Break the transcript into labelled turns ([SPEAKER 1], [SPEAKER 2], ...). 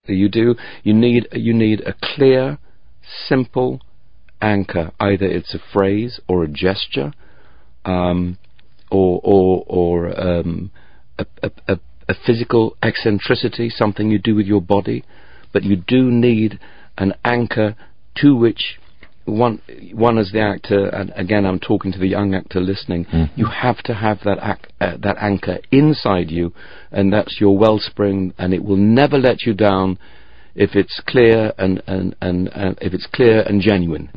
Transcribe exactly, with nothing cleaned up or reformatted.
[SPEAKER 1] You do. You need you need a clear, simple anchor. Either it's a phrase or a gesture, um, or or or um, a, a, a, a physical eccentricity, something you do with your body. But you do need an anchor to which one one as the actor, and again I'm talking to the young actor listening, mm-hmm. you have to have that ac- uh, that anchor inside you, and that's your wellspring, and it will never let you down if it's clear and and, and, and if it's clear and genuine.